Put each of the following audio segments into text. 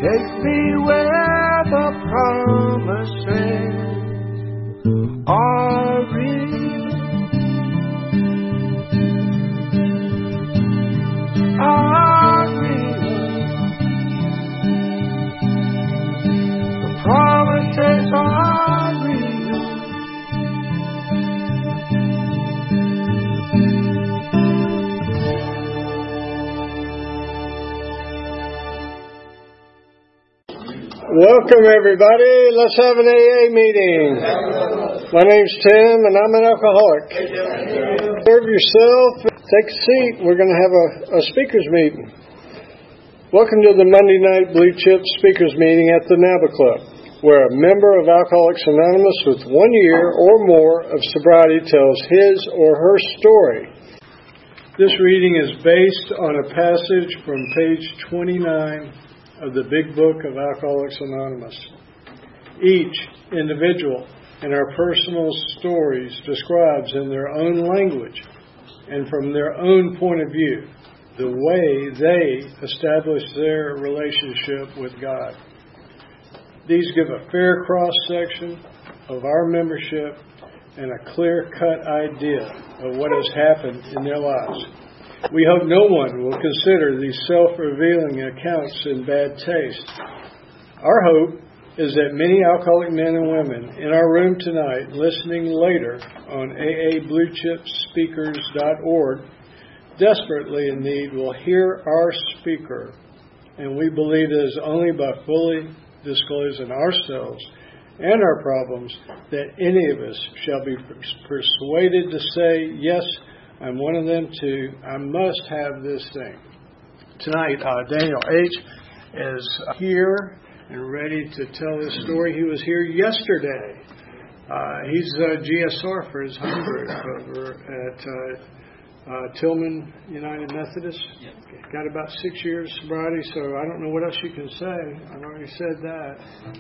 Take me where the promises are real. Are real. The promises are real. Welcome, everybody. Let's have an AA meeting. My name's Tim, and I'm an alcoholic. Serve yourself. Take a seat. We're going to have a speakers meeting. Welcome to the Monday night Blue Chip speakers meeting at the NABA Club, where a member of Alcoholics Anonymous with 1 year or more of sobriety tells his or her story. This reading is based on a passage from page 29 of the Big Book of Alcoholics Anonymous. Each individual in our personal stories describes in their own language and from their own point of view the way they establish their relationship with God. These give a fair cross-section of our membership and a clear-cut idea of what has happened in their lives. We hope no one will consider these self-revealing accounts in bad taste. Our hope is that many alcoholic men and women in our room tonight, listening later on aabluechipspeakers.org, desperately in need, will hear our speaker. And we believe it is only by fully disclosing ourselves and our problems that any of us shall be persuaded to say, yes, I'm one of them too. I must have this thing. Tonight, Daniel H. is here and ready to tell his story. He was here yesterday. He's a GSR for his home group over at Tillman United Methodist. Got about 6 years sobriety, so I don't know what else you can say. I've already said that.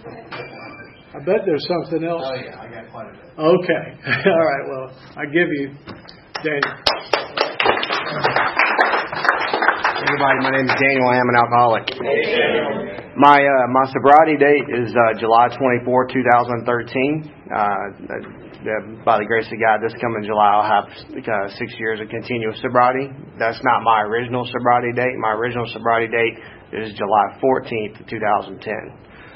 I bet there's something else. Oh, yeah, I got quite a bit. Okay. All right, well, I give you Daniel. Everybody, my name is Daniel. I am an alcoholic. My sobriety date is July 24, 2013. By the grace of God, this coming July, I'll have 6 years of continuous sobriety. That's not my original sobriety date. My original sobriety date is July 14th, 2010.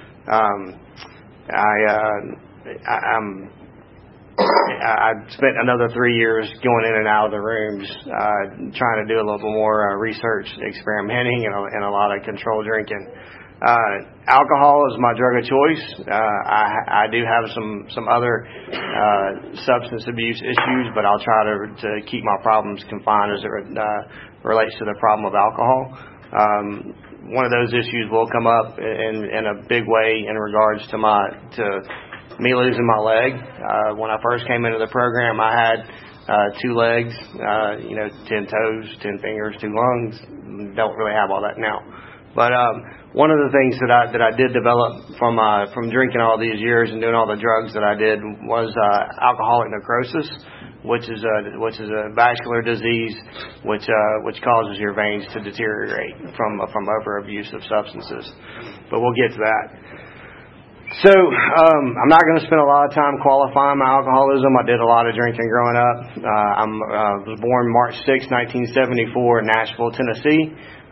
I spent another 3 years going in and out of the rooms, trying to do a little bit more research, experimenting, and a lot of controlled drinking. Alcohol is my drug of choice. I do have some other substance abuse issues, but I'll try to keep my problems confined as it relates to the problem of alcohol. One of those issues will come up in a big way in regards to me losing my leg. When I first came into the program, I had 2 legs, 10 toes, 10 fingers, 2 lungs. Don't really have all that now. But one of the things that I did develop from drinking all these years and doing all the drugs that I did was alcoholic necrosis, which is a vascular disease which causes your veins to deteriorate from over abuse of substances. But we'll get to that. So I'm not going to spend a lot of time qualifying my alcoholism. I did a lot of drinking growing up. I was born March 6, 1974 in Nashville, Tennessee.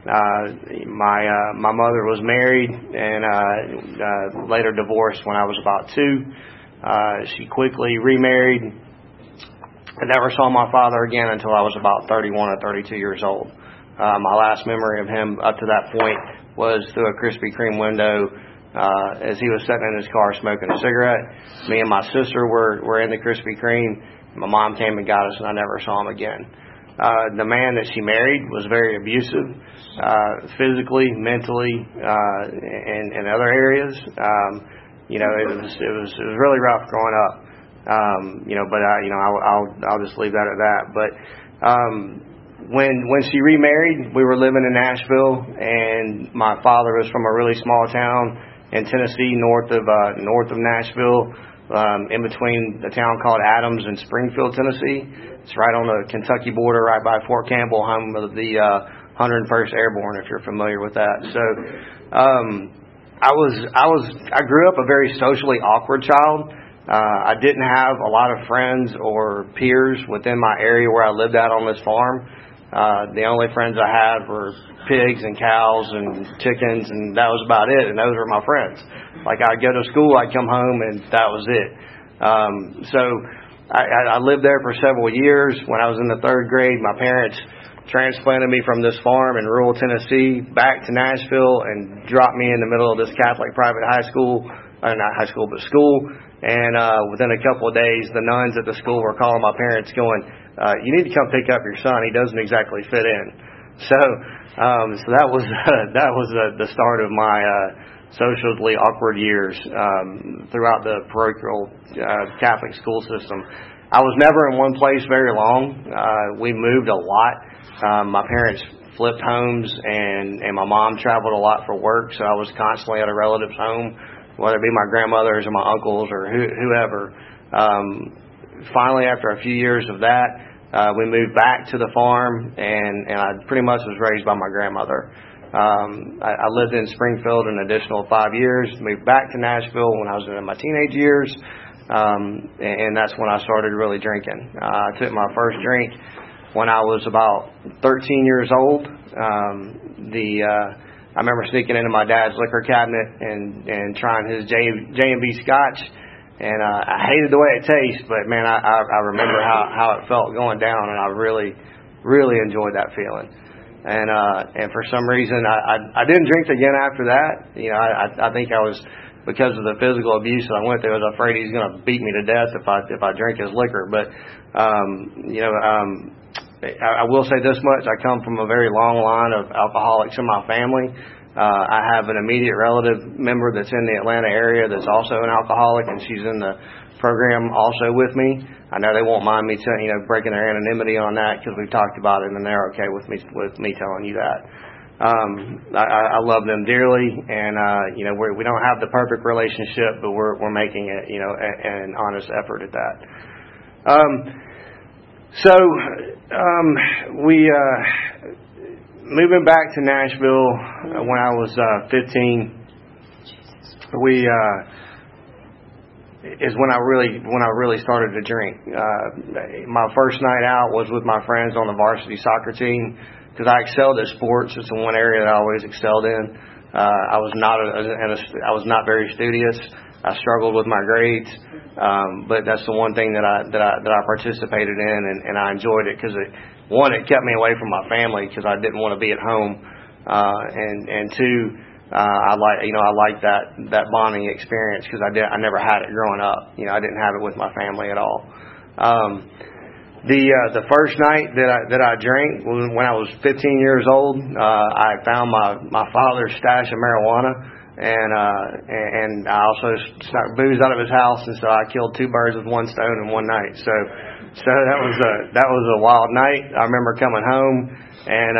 My mother was married and later divorced when I was about 2. She quickly remarried. I never saw my father again until I was about 31 or 32 years old. My last memory of him up to that point was through a Krispy Kreme window as he was sitting in his car smoking a cigarette. Me and my sister were in the Krispy Kreme. My mom came and got us, and I never saw him again. The man that she married was very abusive, physically, mentally, and other areas. It was really rough growing up. I'll just leave that at that. But when she remarried, we were living in Nashville, and my father was from a really small town in Tennessee, north of Nashville, in between a town called Adams and Springfield, Tennessee. It's right on the Kentucky border, right by Fort Campbell, home of the 101st Airborne, if you're familiar with that. So I grew up a very socially awkward child. I didn't have a lot of friends or peers within my area where I lived out on this farm. The only friends I had were pigs and cows and chickens, and that was about it, and those were my friends. Like, I'd go to school, I'd come home, and that was it. So I lived there for several years. When I was in the third grade, my parents transplanted me from this farm in rural Tennessee back to Nashville and dropped me in the middle of this Catholic private high school, not high school, but school. And within a couple of days, the nuns at the school were calling my parents going, you need to come pick up your son. He doesn't exactly fit in. So that was the start of my socially awkward years throughout the parochial Catholic school system. I was never in one place very long. We moved a lot. My parents flipped homes, and my mom traveled a lot for work, so I was constantly at a relative's home, whether it be my grandmother's or my uncles or whoever. Finally, after a few years of that, we moved back to the farm, and I pretty much was raised by my grandmother. I lived in Springfield an additional 5 years, moved back to Nashville when I was in my teenage years, and that's when I started really drinking. I took my first drink when I was about 13 years old. I remember sneaking into my dad's liquor cabinet and trying his J&B Scotch, and I hated the way it tastes, but man, I remember how it felt going down, and I really, really enjoyed that feeling. And for some reason, I didn't drink again after that. You know, I think I was, because of the physical abuse that I went through, I was afraid he's going to beat me to death if I drink his liquor. But I will say this much: I come from a very long line of alcoholics in my family. I have an immediate relative member that's in the Atlanta area that's also an alcoholic, and she's in the program also with me. I know they won't mind me breaking their anonymity on that, because we've talked about it, and they're okay with me telling you that. I love them dearly, and we don't have the perfect relationship, but we're making it an honest effort at that. We moving back to Nashville when I was 15. Is when I really started to drink. My first night out was with my friends on the varsity soccer team, because I excelled at sports. It's the one area that I always excelled in. I was not very studious. I struggled with my grades, but that's the one thing that I participated in, and I enjoyed it, because it kept me away from my family, because I didn't want to be at home, and two, I like that bonding experience, because I never had it growing up. I didn't have it with my family at all. The first night that I drank was when I was 15 years old. I found my father's stash of marijuana, and I also snuck booze out of his house, and so I killed two birds with one stone in one night. So that was a wild night. I remember coming home, and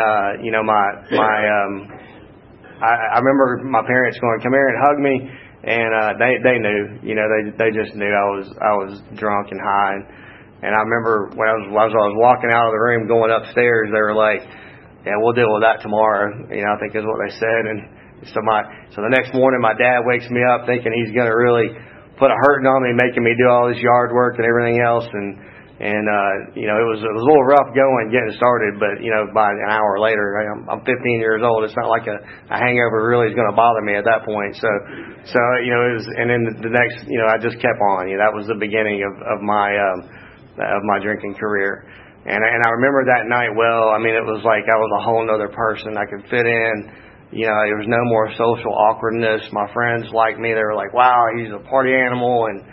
I remember my parents going, "Come here and hug me," and they knew, they just knew I was drunk and high. And I remember when I was walking out of the room going upstairs, they were like, "Yeah, we'll deal with that tomorrow." I think is what they said. And so the next morning, my dad wakes me up thinking he's going to really put a hurting on me, making me do all this yard work and everything else. And it was a little rough going, getting started, but by an hour later, I'm 15 years old. It's not like a hangover really is going to bother me at that point. So it was, and then the next, I just kept on. That was the beginning of my drinking career. And I remember that night well. I mean, it was like I was a whole other person. I could fit in. There was no more social awkwardness. My friends liked me. They were like, "Wow, he's a party animal," and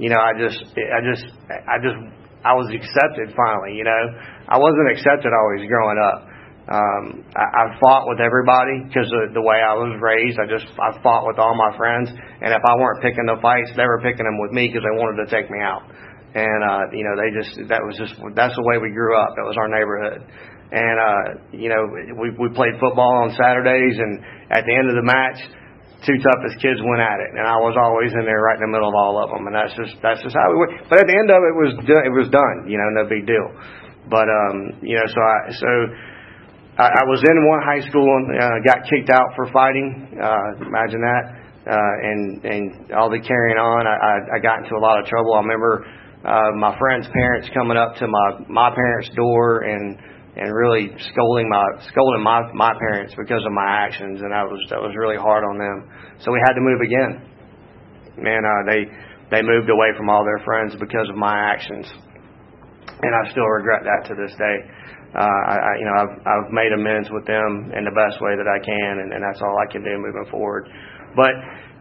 I was accepted finally. I wasn't accepted always growing up. I fought with everybody because of the way I was raised. I fought with all my friends, and if I weren't picking the fights, they were picking them with me because they wanted to take me out. And that's the way we grew up. That was our neighborhood. And we played football on Saturdays, and at the end of the match, two toughest kids went at it, and I was always in there right in the middle of all of them, and that's just how we went. But at the end of it, it was done. No big deal. But so I was in one high school and got kicked out for fighting. Imagine that. And all the carrying on, I got into a lot of trouble. I remember my friend's parents coming up to my parents' door and really scolding my parents because of my actions, and that was really hard on them. So we had to move again, and they moved away from all their friends because of my actions, and I still regret that to this day. I've made amends with them in the best way that I can, and that's all I can do moving forward. But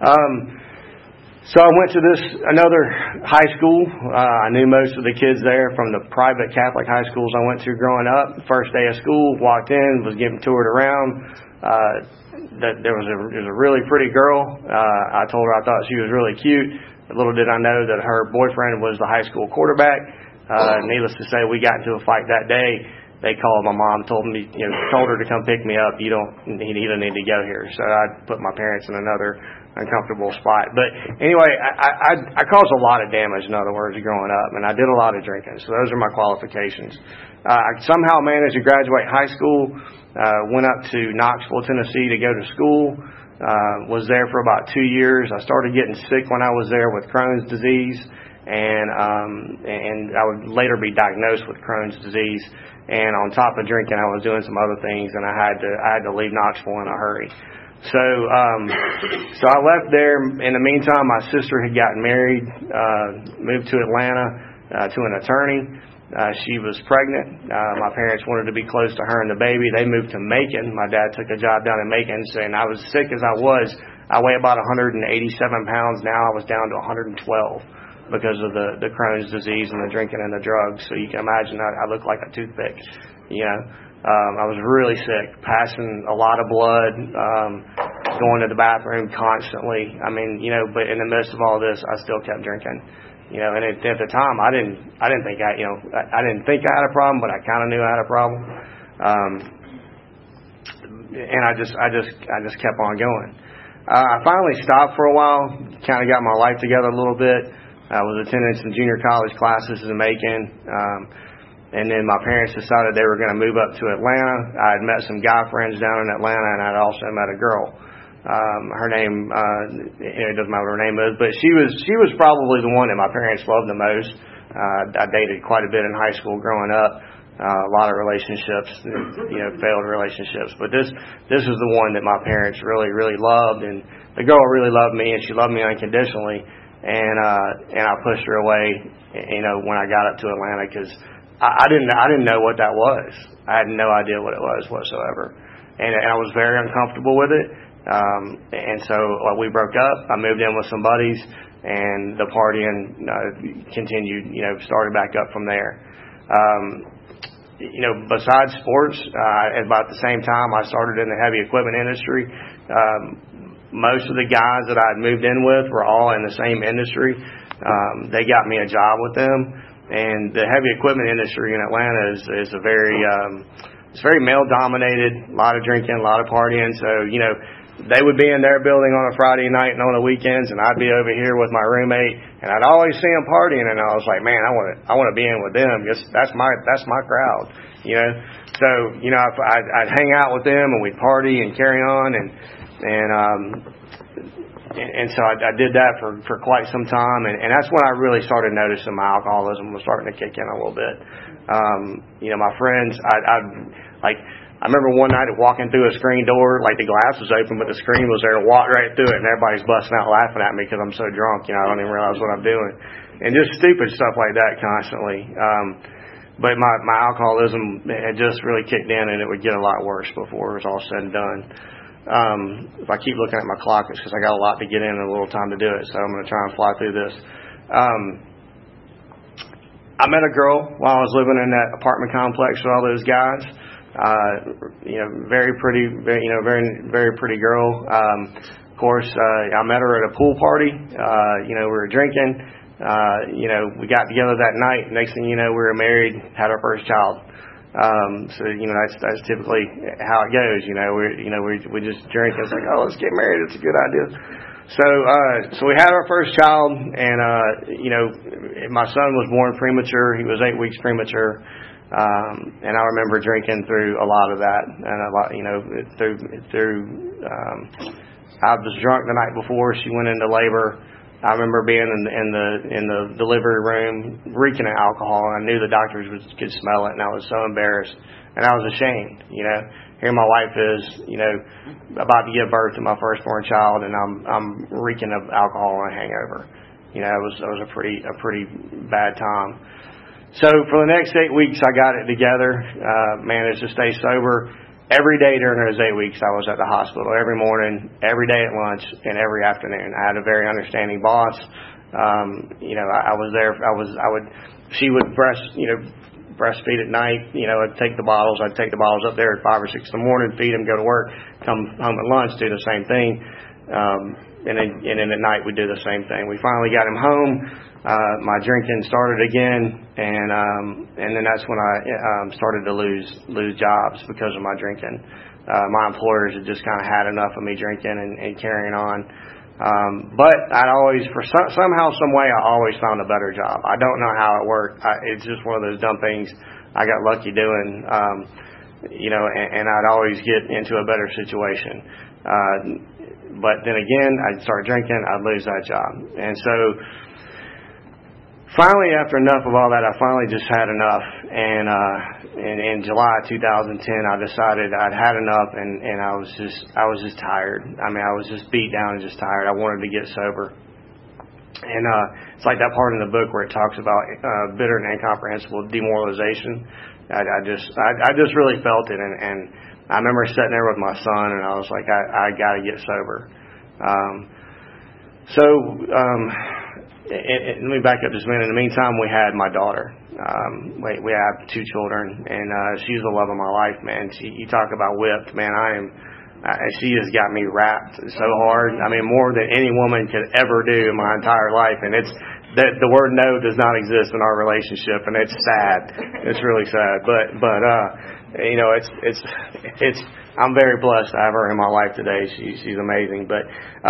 so I went to another high school. I knew most of the kids there from the private Catholic high schools I went to growing up. First day of school, walked in, was getting toured around. There was a really pretty girl. I told her I thought she was really cute. Little did I know that her boyfriend was the high school quarterback. Needless to say, we got into a fight that day. They called my mom, told her to come pick me up. He don't need to go here. So I put my parents in another uncomfortable spot. But anyway, I caused a lot of damage, in other words, growing up, and I did a lot of drinking. So those are my qualifications. I somehow managed to graduate high school, went up to Knoxville, Tennessee to go to school, was there for about 2 years. I started getting sick when I was there with Crohn's disease, and I would later be diagnosed with Crohn's disease. And on top of drinking, I was doing some other things, and I had to leave Knoxville in a hurry. So I left there. In the meantime, my sister had gotten married, moved to Atlanta to an attorney. She was pregnant. My parents wanted to be close to her and the baby. They moved to Macon. My dad took a job down in Macon, and I was sick as I was. I weigh about 187 pounds now. I was down to 112. Because of the Crohn's disease and the drinking and the drugs. So you can imagine I look like a toothpick, I was really sick, passing a lot of blood, going to the bathroom constantly. I mean, but in the midst of all this, I still kept drinking, and at the time I didn't think I had a problem, but I kind of knew I had a problem. And I just kept on going. I finally stopped for a while, kind of got my life together a little bit. I was attending some junior college classes in Macon, and then my parents decided they were going to move up to Atlanta. I had met some guy friends down in Atlanta, and I'd also met a girl. Her name, it doesn't matter what her name is, but she was probably the one that my parents loved the most. I dated quite a bit in high school growing up. A lot of relationships, failed relationships, but this is the one that my parents really, really loved, and the girl really loved me, and she loved me unconditionally. And I pushed her away, when I got up to Atlanta, because I didn't know what that was. I had no idea what it was whatsoever, and I was very uncomfortable with it. And so we broke up. I moved in with some buddies, and the partying continued. Started back up from there. Besides sports, at about the same time, I started in the heavy equipment industry. Most of the guys that I had moved in with were all in the same industry. They got me a job with them, and the heavy equipment industry in Atlanta is a very it's very male dominated. A lot of drinking, a lot of partying. So they would be in their building on a Friday night and on the weekends, and I'd be over here with my roommate, and I'd always see them partying, and I was like, man, I want to be in with them. That's my crowd. So I'd hang out with them, and we'd party and carry on, and so I did that for quite some time, and that's when I really started noticing my alcoholism was starting to kick in a little bit. My friends, I remember one night walking through a screen door, like the glass was open, but the screen was there, and walked right through it, and everybody's busting out laughing at me because I'm so drunk, I don't even realize what I'm doing, and just stupid stuff like that constantly. But my alcoholism had just really kicked in, and it would get a lot worse before it was all said and done. If I keep looking at my clock, it's because I got a lot to get in and a little time to do it, so I'm going to try and fly through this. I met a girl while I was living in that apartment complex with all those guys. Very pretty, very pretty girl. Of course, I met her at a pool party. We were drinking. We got together that night. Next thing you know, we were married, had our first child. So that's typically how it goes. We just drink. It's like, oh, let's get married. It's a good idea. So we had our first child, and my son was born premature. He was 8 weeks premature. And I remember drinking through a lot of that, and a lot, I was drunk the night before she went into labor. I remember being in the delivery room reeking of alcohol, and I knew the doctors could smell it, and I was so embarrassed, and I was ashamed. Here my wife is, about to give birth to my firstborn child, and I'm reeking of alcohol and hangover. It was a pretty bad time. So for the next 8 weeks, I got it together, managed to stay sober. Every day during those 8 weeks, I was at the hospital. Every morning, every day at lunch, and every afternoon. I had a very understanding boss. I was there. She would breastfeed at night. I'd take the bottles up there at 5 or 6 in the morning, feed them, go to work, come home at lunch, do the same thing. And then at night we'd do the same thing. We finally got him home. My drinking started again, and then that's when I started to lose jobs because of my drinking. My employers had just kind of had enough of me drinking and carrying on. But I'd always, somehow, some way, I always found a better job. I don't know how it worked. It's just one of those dumb things I got lucky doing. And I'd always get into a better situation. But then again, I'd start drinking, I'd lose that job. And so finally, after enough of all that, I finally just had enough. And in July 2010, I decided I'd had enough, and I was just tired. I was just beat down and just tired. I wanted to get sober. And it's like that part in the book where it talks about bitter and incomprehensible demoralization. I just really felt it, and I remember sitting there with my son, and I was like, I got to get sober. Let me back up just a minute. In the meantime, we had my daughter. We have 2 children, and she's the love of my life, man. You talk about whipped, man. She has got me wrapped so hard. More than any woman could ever do in my entire life, and it's that the word no does not exist in our relationship, and it's sad. It's really sad, but it's I'm very blessed to have her in my life today. She's amazing. But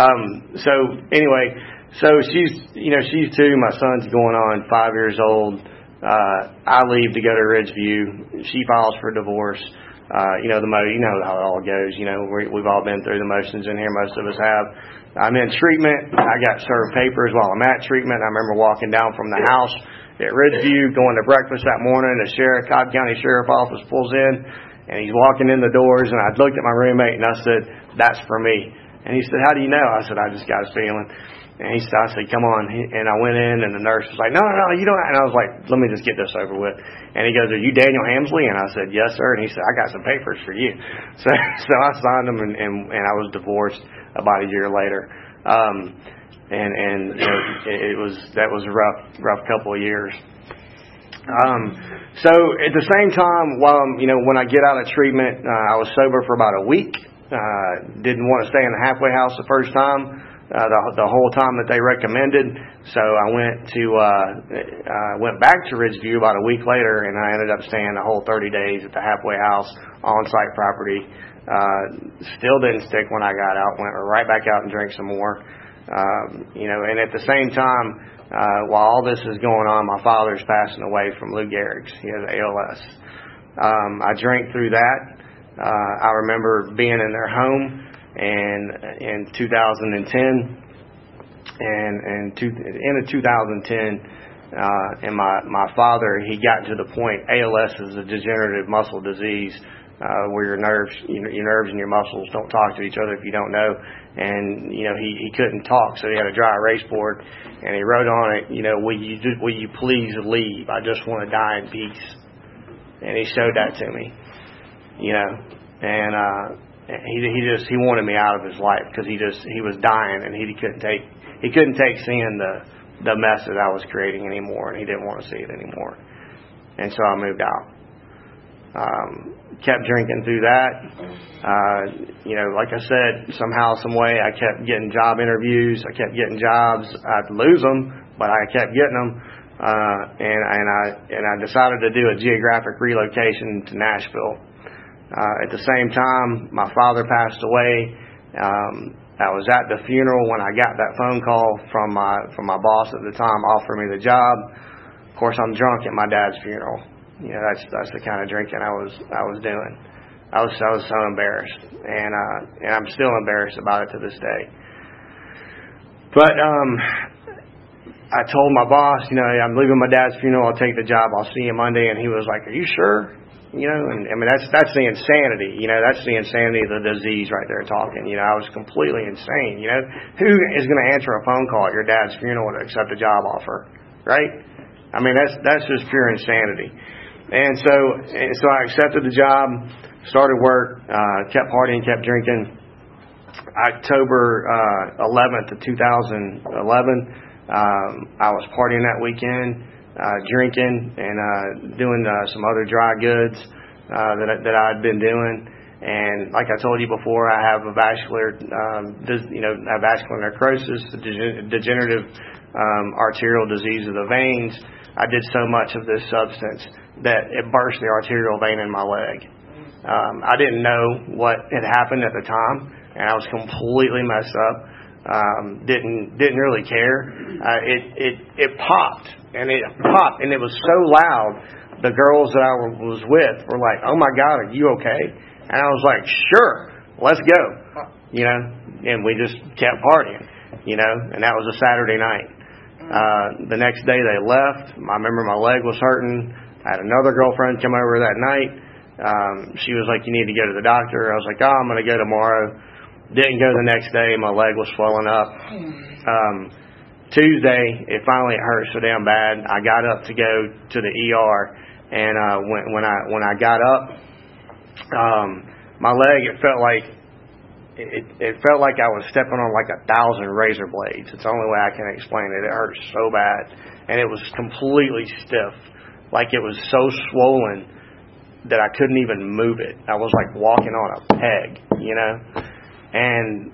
so she's 2. My son's going on 5 years old. I leave to go to Ridgeview. She files for divorce. You know how it all goes. We've all been through the motions in here. Most of us have. I'm in treatment. I got served papers while I'm at treatment. I remember walking down from the house at Ridgeview, going to breakfast that morning. The Cobb County Sheriff Office pulls in, and he's walking in the doors. And I looked at my roommate and I said, "That's for me." And he said, "How do you know?" I said, "I just got a feeling." And I said, "Come on." And I went in, and the nurse was like, No, you don't. And I was like, "Let me just get this over with." And he goes, "Are you Daniel Hamsley?" And I said, "Yes, sir." And he said, "I got some papers for you." So I signed them, and I was divorced about a year later. That was a rough couple of years. So at the same time, when I get out of treatment, I was sober for about a week. Didn't want to stay in the halfway house the first time. The whole time that they recommended. So I went back to Ridgeview about a week later, and I ended up staying the whole 30 days at the halfway house on-site property. Still didn't stick when I got out. Went right back out and drank some more. And at the same time, while all this is going on, my father's passing away from Lou Gehrig's. He has ALS. I drank through that. I remember being in their home. And in 2010, and end of 2010, and my father, he got to the point. ALS is a degenerative muscle disease where your nerves and your muscles don't talk to each other if you don't know. And he couldn't talk, so he had a dry erase board, and he wrote on it, will you please leave? I just want to die in peace. And he showed that to me, and. He wanted me out of his life because he was dying, and he couldn't take seeing the mess that I was creating anymore, and he didn't want to see it anymore. And so I moved out. Kept drinking through that. Like I said, somehow, some way, I kept getting job interviews. I kept getting jobs. I'd lose them, but I kept getting them. And I decided to do a geographic relocation to Nashville. At the same time, my father passed away. I was at the funeral when I got that phone call from my boss at the time offering me the job. Of course, I'm drunk at my dad's funeral. You know, that's the kind of drinking I was doing. I was so embarrassed, and I'm still embarrassed about it to this day. But I told my boss, you know, I'm leaving my dad's funeral. I'll take the job. I'll see you Monday. And he was like, "Are you sure?" You know, and I mean that's the insanity. You know, that's the insanity of the disease right there talking. You know, I was completely insane. You know, who is going to answer a phone call at your dad's funeral to accept a job offer, right? I mean that's just pure insanity. And so I accepted the job, started work, kept partying, kept drinking. October 11th of 2011, I was partying that weekend, drinking and doing some other dry goods that I had been doing. And like I told you before, I have a vascular necrosis, a degenerative arterial disease of the veins. I did so much of this substance that it burst the arterial vein in my leg. I didn't know what had happened at the time, and I was completely messed up. Didn't really care. It popped, and it was so loud. The girls that I was with were like, "Oh my God, are you okay?" And I was like, "Sure, let's go." You know, and we just kept partying. You know, and that was a Saturday night. The next day they left. I remember my leg was hurting. I had another girlfriend come over that night. She was like, "You need to go to the doctor." I was like, "Oh, I'm going to go tomorrow." Didn't go the next day. My leg was swelling up. Tuesday, it hurt so damn bad. I got up to go to the ER, and when I got up, my leg it felt like I was stepping on like 1,000 razor blades. It's the only way I can explain it. It hurt so bad, and it was completely stiff, like it was so swollen that I couldn't even move it. I was like walking on a peg, you know. And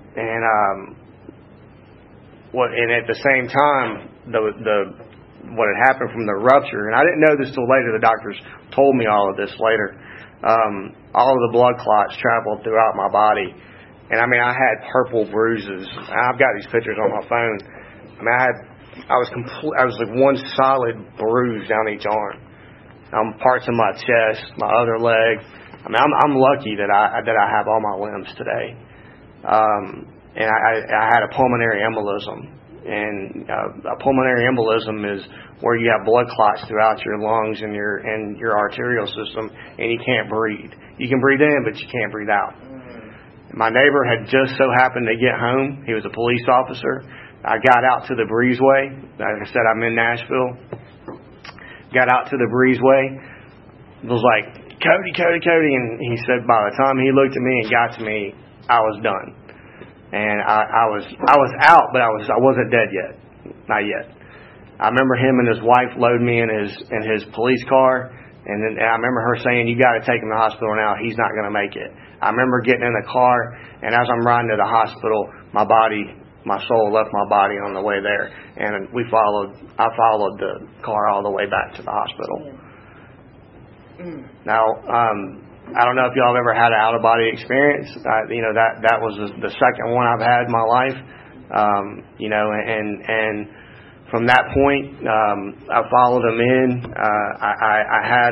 at the same time, what had happened from the rupture, and I didn't know this till later. The doctors told me all of this later. All of the blood clots traveled throughout my body, and I mean I had purple bruises. I've got these pictures on my phone. I mean I was like one solid bruise down each arm. Parts of my chest, my other leg. I mean I'm lucky that I have all my limbs today. And I had a pulmonary embolism, and a pulmonary embolism is where you have blood clots throughout your lungs and your arterial system, and you can't breathe. You can breathe in, but you can't breathe out. My neighbor had just so happened to get home. He was a police officer. I got out to the breezeway. Like I said, I'm in Nashville. Got out to the breezeway. It was like, Cody, and he said by the time he looked at me and got to me, I was done. And I was out, but I wasn't dead yet. Not yet. I remember him and his wife load me in his police car, and then I remember her saying, "You got to take him to the hospital now. He's not going to make it." I remember getting in the car, and as I'm riding to the hospital, my soul left my body on the way there, and I followed the car all the way back to the hospital. Now, I don't know if y'all have ever had an out-of-body experience. That was the second one I've had in my life. And from that point, I followed them in. I had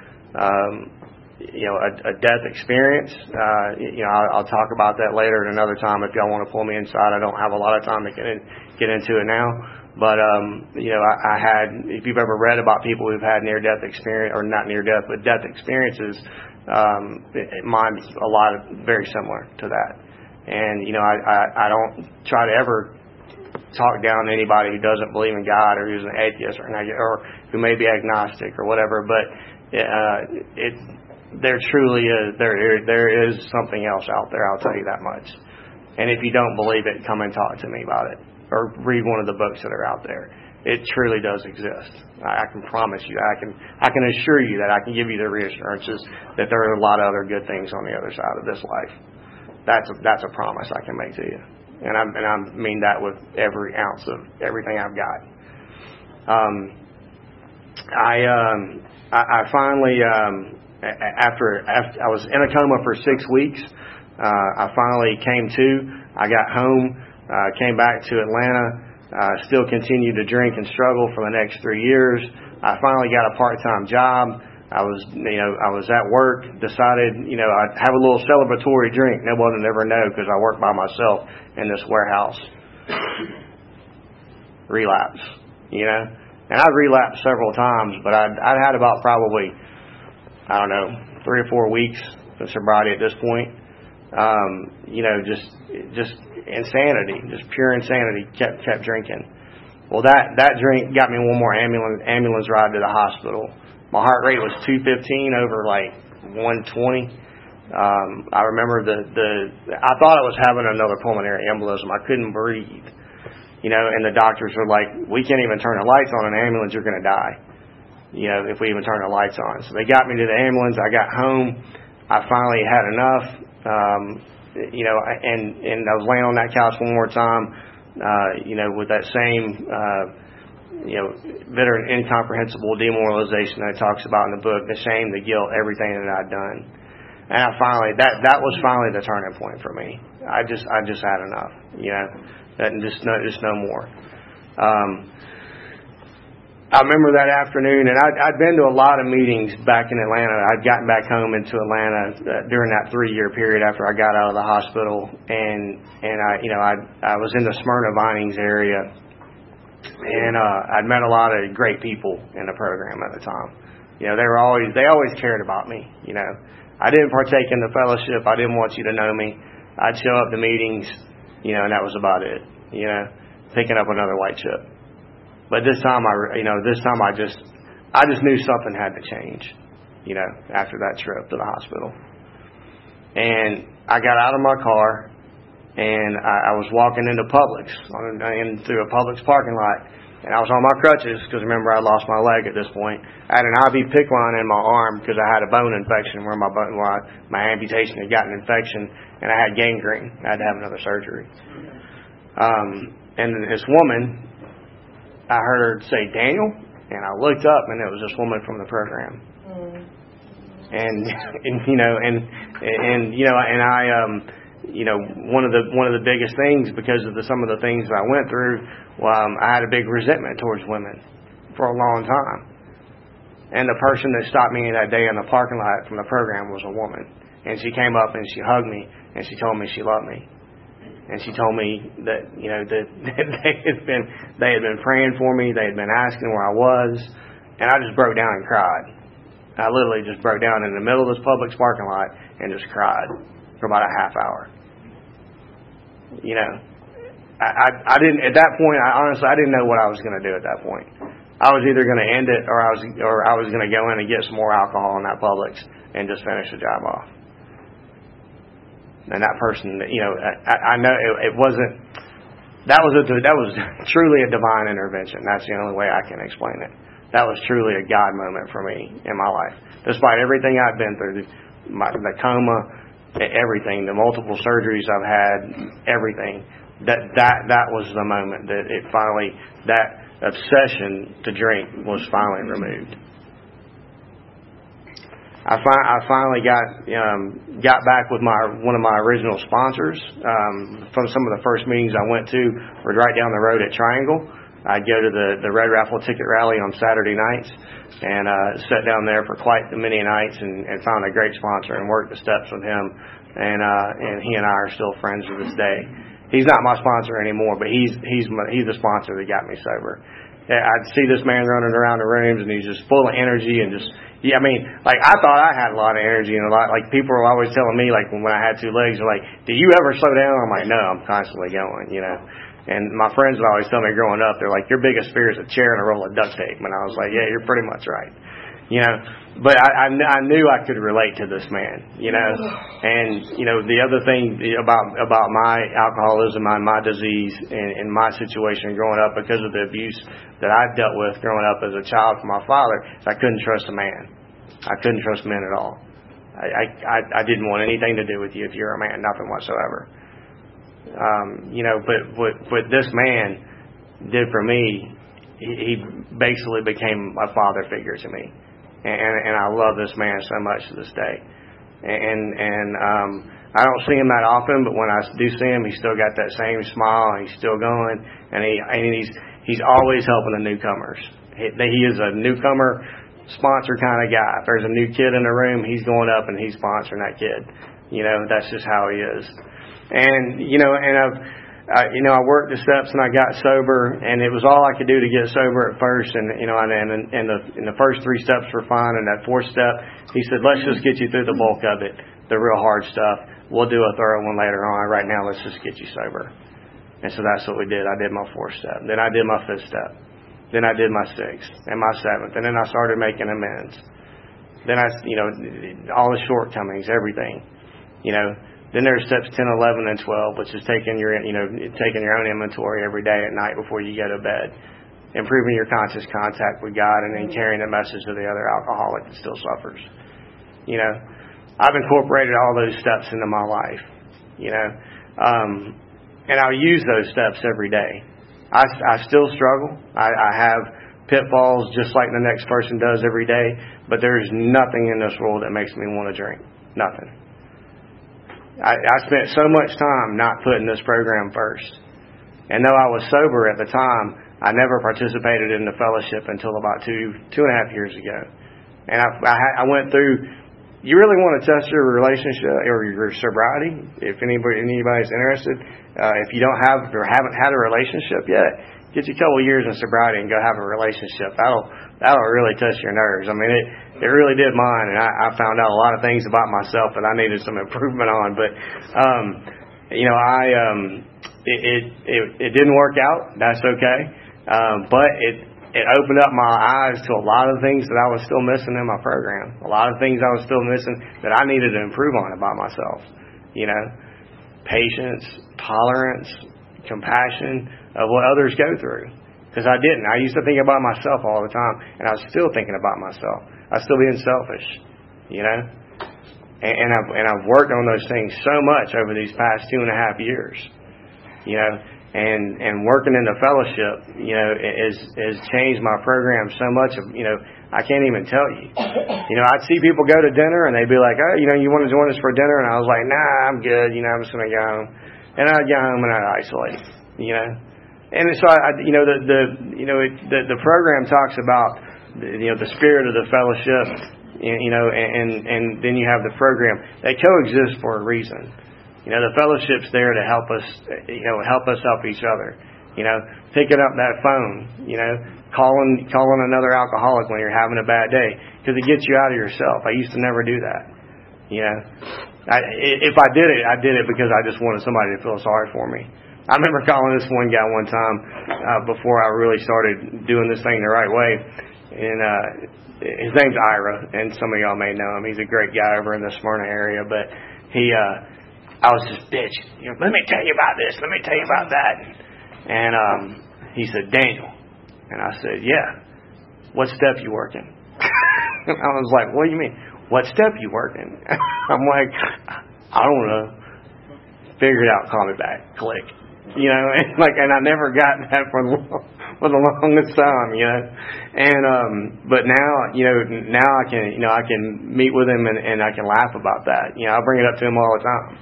a death experience. I'll talk about that later at another time if y'all want to pull me inside. I don't have a lot of time to get into it now. But, I had, if you've ever read about people who've had near-death experience, or not near-death, but death experiences, mine's very similar to that. And, I don't try to ever talk down to anybody who doesn't believe in God or who's an atheist or who may be agnostic or whatever, but there truly is, there is something else out there, I'll tell you that much. And if you don't believe it, come and talk to me about it, or read one of the books that are out there. It truly does exist. I can promise you, I can assure you that I can give you the reassurances that there are a lot of other good things on the other side of this life. That's a promise I can make to you. And I mean that with every ounce of everything I've got. I finally, after I was in a coma for 6 weeks, I finally came to. I got home, came back to Atlanta, still continued to drink and struggle for the next 3 years. I finally got a part-time job. I was at work, decided, I'd have a little celebratory drink. Nobody would ever know because I work by myself in this warehouse. Relapse, And I'd relapsed several times, but I'd had about probably, 3 or 4 weeks of sobriety at this point. Just insanity, just pure insanity, kept drinking. Well, that drink got me one more ambulance ride to the hospital. My heart rate was 215 over like 120. I remember I thought I was having another pulmonary embolism. I couldn't breathe. And the doctors were like, we can't even turn the lights on an ambulance, you're going to die. If we even turn the lights on. So they got me to the ambulance. I got home. I finally had enough. And I was laying on that couch one more time, with that same, bitter and incomprehensible demoralization that it talks about in the book, the shame, the guilt, everything that I'd done. And I finally, that was finally the turning point for me. I just had enough, and just no more. I remember that afternoon, and I'd been to a lot of meetings back in Atlanta. I'd gotten back home into Atlanta during that 3-year period after I got out of the hospital, and I was in the Smyrna Vinings area, and I'd met a lot of great people in the program at the time. They always cared about me. I didn't partake in the fellowship. I didn't want you to know me. I'd show up to meetings, and that was about it. Picking up another white chip. But this time I just knew something had to change, after that trip to the hospital. And I got out of my car, and I was walking into Publix, through a Publix parking lot, and I was on my crutches because remember I lost my leg at this point. I had an IV PICC line in my arm because I had a bone infection where my amputation had gotten an infection, and I had gangrene. I had to have another surgery. And this woman, I heard her say, Daniel, and I looked up, and it was this woman from the program. And one of the biggest things because of some of the things I went through, I had a big resentment towards women for a long time. And the person that stopped me that day in the parking lot from the program was a woman, and she came up and she hugged me and she told me she loved me. And she told me that, that they had been praying for me. They had been asking where I was. And I just broke down and cried. I literally just broke down in the middle of this Publix parking lot and just cried for about a half hour. I didn't, at that point, I didn't know what I was going to do at that point. I was either going to end it or I was going to go in and get some more alcohol in that Publix and just finish the job off. And that person, I know it wasn't. That was truly a divine intervention. That's the only way I can explain it. That was truly a God moment for me in my life. Despite everything I've been through, the coma, everything, the multiple surgeries I've had, everything. That was the moment that it finally, that obsession to drink was finally removed. I finally got back with one of my original sponsors from some of the first meetings I went to were right down the road at Triangle. I'd go to the Red Raffle Ticket Rally on Saturday nights and sat down there for quite many nights and found a great sponsor and worked the steps with him. And he and I are still friends to this day. He's not my sponsor anymore, but he's the sponsor that got me sober. I'd see this man running around the rooms and he's just full of energy and just. Yeah, I mean, like, I thought I had a lot of energy and a lot, like, people were always telling me, like, when I had 2 legs, they're like, do you ever slow down? I'm like, no, I'm constantly going, And my friends would always tell me growing up, they're like, your biggest fear is a chair and a roll of duct tape. And I was like, yeah, you're pretty much right. But I knew I could relate to this man, And, the other thing about my alcoholism and my disease and my situation growing up because of the abuse that I dealt with growing up as a child from my father is I couldn't trust a man. I couldn't trust men at all. I didn't want anything to do with you if you're a man, nothing whatsoever. But this man did for me, he basically became a father figure to me. And I love this man so much to this day. And I don't see him that often, but when I do see him, he's still got that same smile, and he's still going, and he's always helping the newcomers. He is a newcomer sponsor kind of guy. If there's a new kid in the room, he's going up and he's sponsoring that kid. That's just how he is. And I worked the steps and I got sober, and it was all I could do to get sober at first. And the first 3 steps were fine, and that 4th step, he said, let's just get you through the bulk of it, the real hard stuff. We'll do a thorough one later on. Right now, let's just get you sober. And so that's what we did. I did my 4th step. Then I did my 5th step. Then I did my 6th and my 7th. And then I started making amends. Then all the shortcomings, everything. Then there's steps 10, 11, and 12, which is taking your own inventory every day at night before you go to bed, improving your conscious contact with God, and then carrying the message to the other alcoholic that still suffers. I've incorporated all those steps into my life. And I'll use those steps every day. I still struggle. I have pitfalls just like the next person does every day, but there's nothing in this world that makes me want to drink. Nothing. I spent so much time not putting this program first. And though I was sober at the time, I never participated in the fellowship until about 2.5 years ago. And I went through, you really want to test your relationship or your sobriety, if anybody's interested. If you don't have or haven't had a relationship yet, get you a couple of years in sobriety and go have a relationship. That'll really test your nerves. I mean, it really did mine, and I found out a lot of things about myself that I needed some improvement on. But it didn't work out. That's okay. But it opened up my eyes to a lot of things that I was still missing in my program. A lot of things I was still missing that I needed to improve on about myself. Patience, tolerance, compassion of what others go through. Because I didn't. I used to think about myself all the time, and I was still thinking about myself. I was still being selfish, And I've worked on those things so much over these past 2.5 years, And working in the fellowship, has changed my program so much. I can't even tell you. I'd see people go to dinner and they'd be like, "Oh, you want to join us for dinner?" And I was like, "Nah, I'm good. I'm just going to go home." And I'd go home and I'd isolate. And so the program talks about the spirit of the fellowship, and then you have the program. They coexist for a reason. The fellowship's there to help us, help each other. Picking up that phone, calling another alcoholic when you're having a bad day, because it gets you out of yourself. I used to never do that. If I did it because I just wanted somebody to feel sorry for me. I remember calling this one guy one time before I really started doing this thing the right way, and his name's Ira, and some of y'all may know him. He's a great guy over in the Smyrna area, but I was just bitch. Let me tell you about this. Let me tell you about that. And he said, "Daniel," and I said, "Yeah. What step you working?" I was like, "What do you mean? What step you working?" I'm like, "I don't know. Figure it out. Call me back. Click." And I never got that for the longest time, And but now, now I can meet with him and I can laugh about that. I bring it up to him all the time.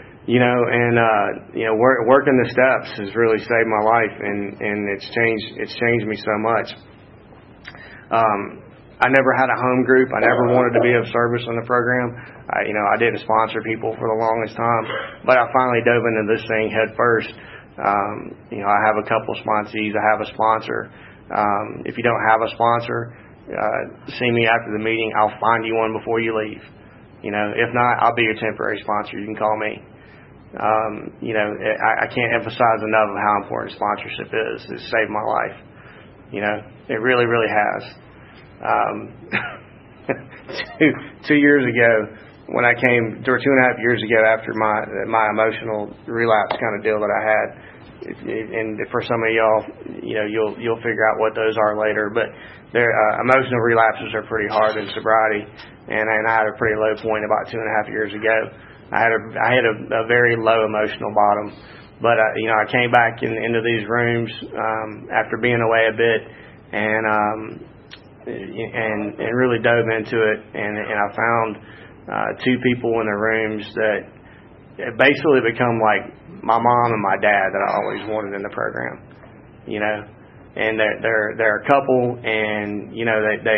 Working the steps has really saved my life, and it's changed me so much. I never had a home group. I never wanted to be of service in the program. I didn't sponsor people for the longest time, but I finally dove into this thing head first. I have a couple sponsees. I have a sponsor. If you don't have a sponsor, see me after the meeting. I'll find you one before you leave. If not, I'll be your temporary sponsor. You can call me. I can't emphasize enough of how important sponsorship is. It's saved my life. It really, really has. 2 years ago, when I came, or 2.5 years ago, after my emotional relapse kind of deal that I had, and for some of y'all, you'll figure out what those are later. But emotional relapses are pretty hard in sobriety, and I had a pretty low point about 2.5 years ago. I had a very low emotional bottom, but I came back into these rooms after being away a bit, and really dove into it, and I found 2 people in the rooms that basically become like my mom and my dad that I always wanted in the program, and they're a couple, and he's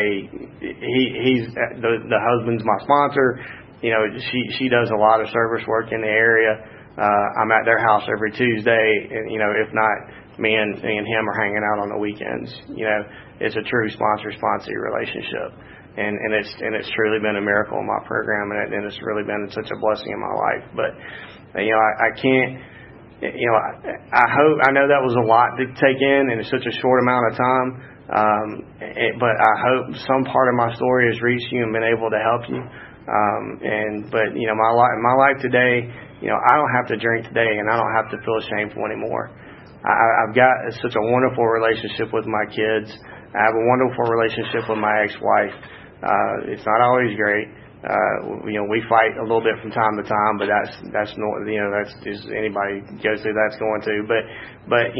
the husband's my sponsor. She does a lot of service work in the area. I'm at their house every Tuesday, and if not, me and him are hanging out on the weekends. It's a true sponsor-sponsee relationship, and it's truly been a miracle in my program, and it's really been such a blessing in my life. But I can't. I know that was a lot to take in in such a short amount of time. But I hope some part of my story has reached you and been able to help you. But my life today, I don't have to drink today, and I don't have to feel shameful anymore. I've got such a wonderful relationship with my kids. I have a wonderful relationship with my ex-wife. It's not always great. We fight a little bit from time to time, but that's just anybody goes through that's going to. But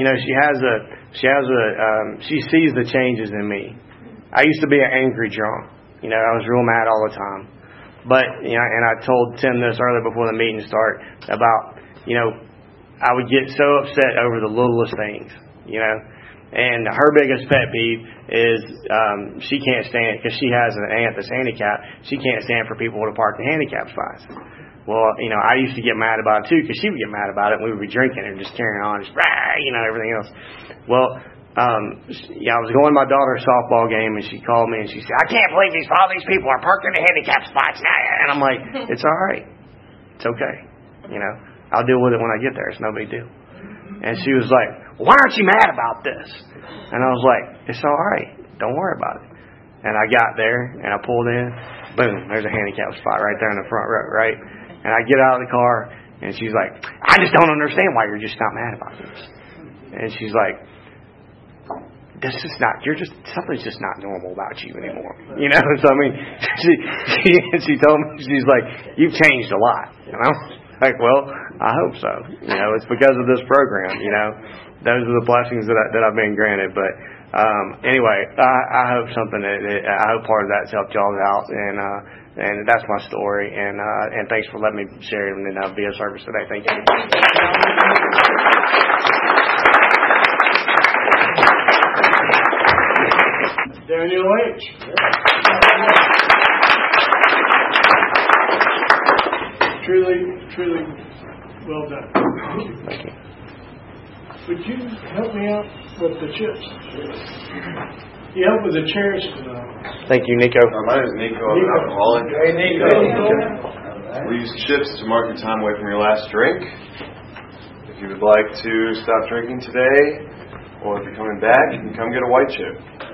she sees the changes in me. I used to be an angry drunk. I was real mad all the time. But and I told Tim this earlier before the meeting started about I would get so upset over the littlest things. And her biggest pet peeve is she can't stand, because she has an aunt that's handicapped, she can't stand for people to park in handicap spots. Well, I used to get mad about it too, because she would get mad about it, and we would be drinking and just carrying on, just everything else. Well, I was going to my daughter's softball game, and she called me and she said, "I can't believe all these people are parked in the handicap spots." And I'm like, "It's all right. It's okay. I'll deal with it when I get there. It's no big deal." And she was like, "Why aren't you mad about this?" And I was like, "It's all right. Don't worry about it." And I got there, and I pulled in. Boom, there's a handicap spot right there in the front row, right? And I get out of the car, and she's like, "I just don't understand why you're just not mad about this." And she's like, something's just not normal about you anymore. So I mean, she told me, she's like, "You've changed a lot." Like, well, I hope so. It's because of this program. Those are the blessings that I've been granted. But anyway, I hope I hope part of that's helped y'all out, and that's my story. And thanks for letting me share it and be of service today. Thank you. Daniel H. Truly well done. Thank you. Would you help me out with the chips? You help with the chairs tonight. Thank you, Nico. My name is Nico. I'm an alcoholic. Hey, Nico. We use chips to mark the time away from your last drink. If you would like to stop drinking today, or if you're coming back, you can come get a white chip.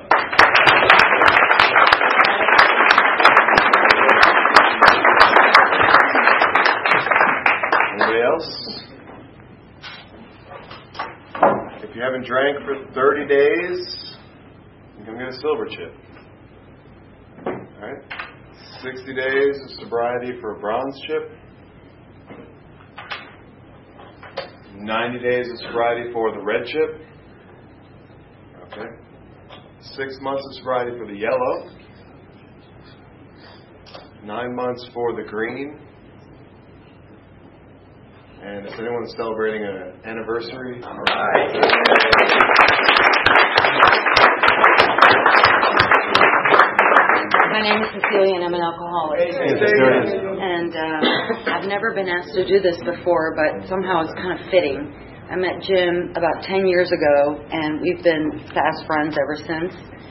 Anybody else? If you haven't drank for 30 days, you can get a silver chip. Alright? 60 days of sobriety for a bronze chip. 90 days of sobriety for the red chip. Okay. 6 months of sobriety for the yellow. 9 months for the green. And if anyone's celebrating an anniversary, all right. My name is Cecilia, and I'm an alcoholic. And I've never been asked to do this before, but somehow it's kind of fitting. I met Jim about 10 years ago, and we've been fast friends ever since.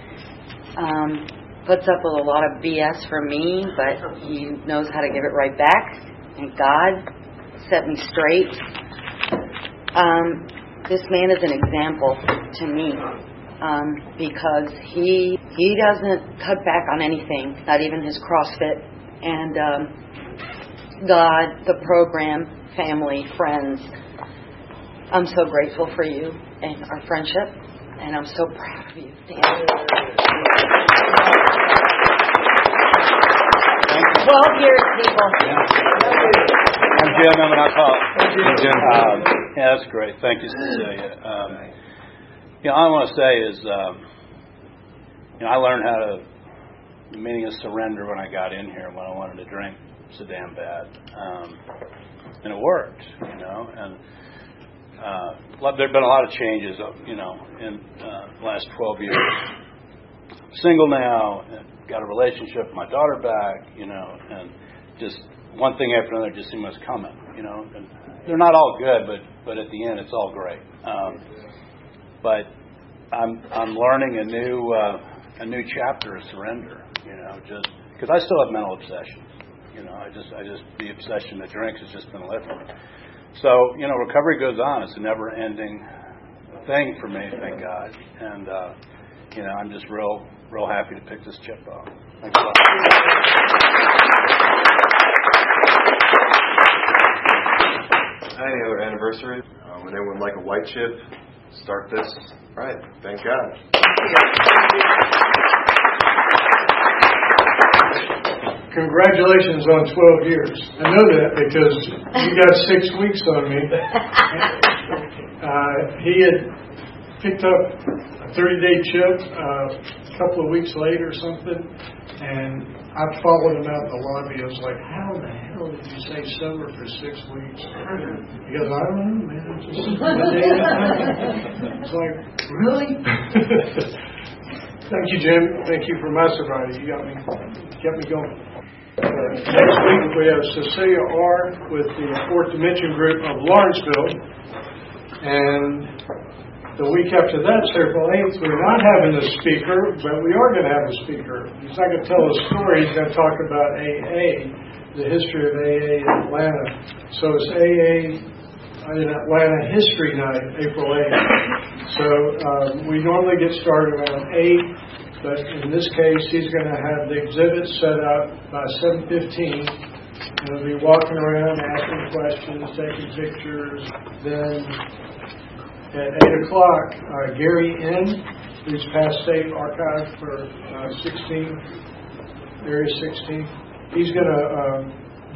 Puts up with a lot of BS from me, but he knows how to give it right back. And God set me straight. This man is an example to me. Because he doesn't cut back on anything, not even his CrossFit. And God, the program, family, friends, I'm so grateful for you and our friendship, and I'm so proud of you. Thank you. 12 years, people. I'm Jim. I'm an alcoholic. Thank you, Jim. Yeah, that's great. Thank you, Cecilia. All I want to say is, I learned the meaning of surrender when I got in here, when I wanted to drink so damn bad. And it worked, And There've been a lot of changes, in the last 12 years. Single now, and got a relationship with my daughter back, and just one thing after another just seems coming, and they're not all good, but at the end it's all great. But I'm learning a new chapter of surrender, just because I still have mental obsessions. The obsession that drinks has just been lifted. So, recovery goes on. It's a never-ending thing for me, thank God. And, I'm just real happy to pick this chip up. Thanks a lot. Any other anniversary? Would anyone like a white chip? Start this. All right. Thank God. Congratulations on 12 years. I know that because you got 6 weeks on me. He had picked up a 30-day chip a couple of weeks later or something, and I followed him out in the lobby. I was like, how in the hell did you stay sober for 6 weeks? He goes, I don't know, man. It's just one day at a time. It's like, really? Thank you, Jim. Thank you for my sobriety. You kept me going. Next week we have Cecilia R. with the Fourth Dimension Group of Lawrenceville. And the week after that, April 8th, we're not having a speaker, but we are going to have a speaker. He's not going to tell a story. He's going to talk about AA, the history of AA in Atlanta. So it's AA in Atlanta History Night, April 8th. So we normally get started around 8. But in this case, he's going to have the exhibit set up by 7:15. And he'll be walking around, asking questions, taking pictures. Then at 8 o'clock, Gary N., who's past state archive for Area 16, he's going to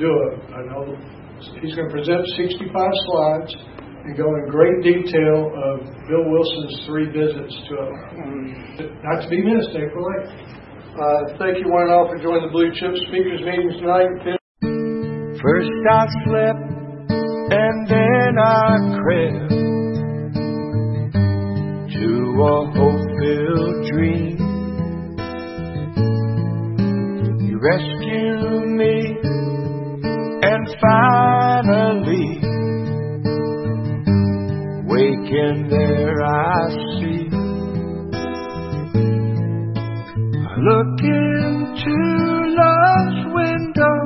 he's going to present 65 slides and go in great detail of Bill Wilson's 3 visits to not to be missed, April 8th. Thank you one and all for joining the Blue Chip Speakers meeting tonight. First I slept and then I crept to a hope-filled dream. You rescued me and finally waking there I see. I look into love's window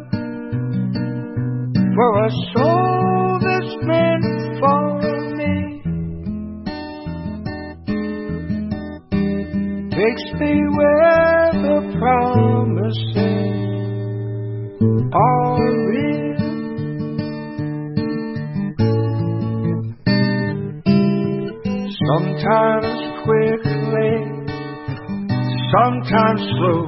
for a soul that's meant for me. Takes me where the promises are real. Sometimes quickly, sometimes slow,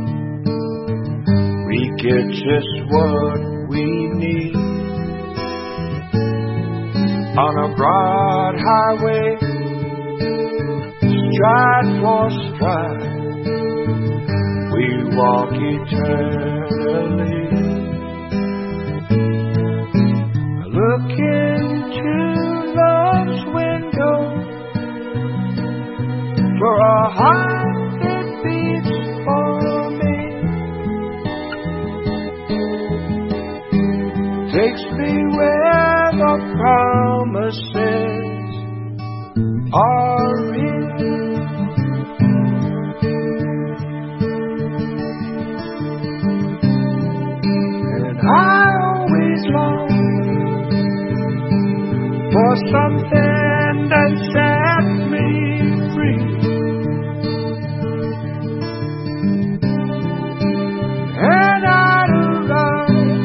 we get just what we need. On a broad highway, stride for stride, we walk eternally. I look into love's window for a heart that beats for me. Takes me where the promises are real. And I always long for something that set me free. And I'd run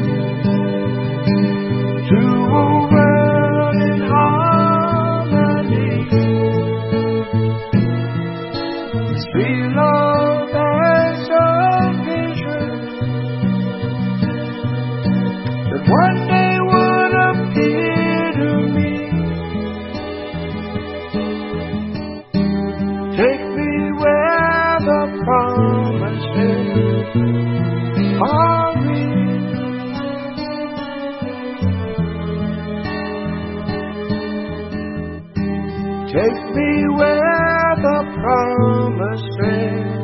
to a world in harmony. See love as a vision that one day would appear to me. where the promised land